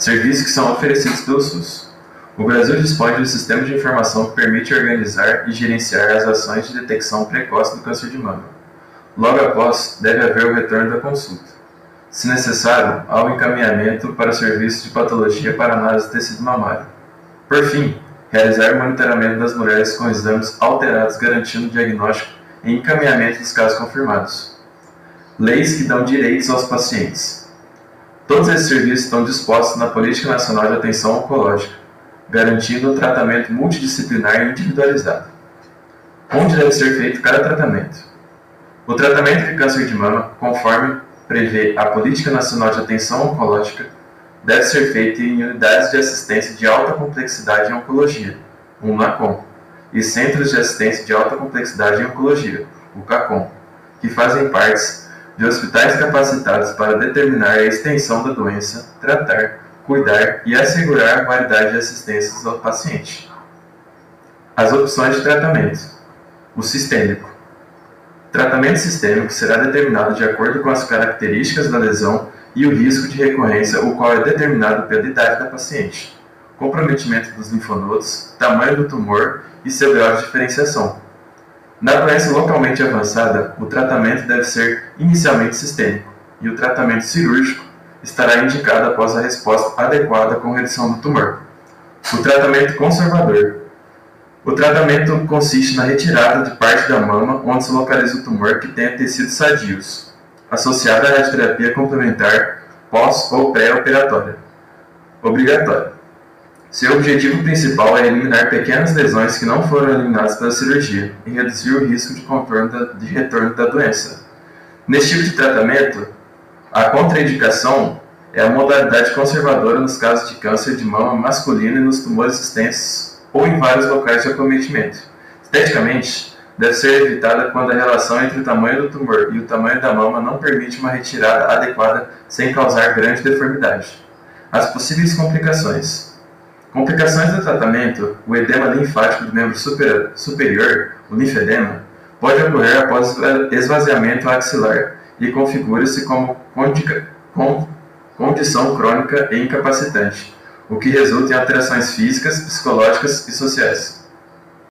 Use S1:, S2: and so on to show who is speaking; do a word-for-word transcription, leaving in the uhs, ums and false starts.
S1: serviços que são oferecidos pelo SUS. O Brasil dispõe de um sistema de informação que permite organizar e gerenciar as ações de detecção precoce do câncer de mama. Logo após, deve haver o retorno da consulta. Se necessário, há o encaminhamento para o serviço de patologia para análise de tecido mamário. Por fim, realizar o monitoramento das mulheres com exames alterados garantindo o diagnóstico e encaminhamento dos casos confirmados. Leis que dão direitos aos pacientes. Todos esses serviços estão dispostos na Política Nacional de Atenção Oncológica, garantindo um tratamento multidisciplinar e individualizado. Onde deve ser feito cada tratamento? O tratamento de câncer de mama, conforme prevê a Política Nacional de Atenção Oncológica, deve ser feito em unidades de assistência de alta complexidade em oncologia, o NACOM, e centros de assistência de alta complexidade em oncologia, o CACOM, que fazem parte de hospitais capacitados para determinar a extensão da doença, tratar, cuidar e assegurar a qualidade de assistência ao paciente. As opções de tratamento. O sistêmico. O tratamento sistêmico será determinado de acordo com as características da lesão e o risco de recorrência, o qual é determinado pela idade da paciente, comprometimento dos linfonodos, tamanho do tumor e seu grau de diferenciação. Na doença localmente avançada, o tratamento deve ser inicialmente sistêmico e o tratamento cirúrgico estará indicado após a resposta adequada com redução do tumor. O tratamento conservador. O tratamento consiste na retirada de parte da mama onde se localiza o tumor que tenha tecidos sadios, associada à radioterapia complementar pós ou pré-operatória. Obrigatória. Seu objetivo principal é eliminar pequenas lesões que não foram eliminadas pela cirurgia e reduzir o risco de, contorno da, de retorno da doença. Nesse tipo de tratamento, a contraindicação é a modalidade conservadora nos casos de câncer de mama masculino e nos tumores extensos ou em vários locais de acometimento. Esteticamente, deve ser evitada quando a relação entre o tamanho do tumor e o tamanho da mama não permite uma retirada adequada sem causar grande deformidade. As possíveis complicações. Complicações do tratamento, o edema linfático do membro super, superior, o linfedema, pode ocorrer após esvaziamento axilar e configura-se como condica, com, condição crônica e incapacitante, o que resulta em alterações físicas, psicológicas e sociais.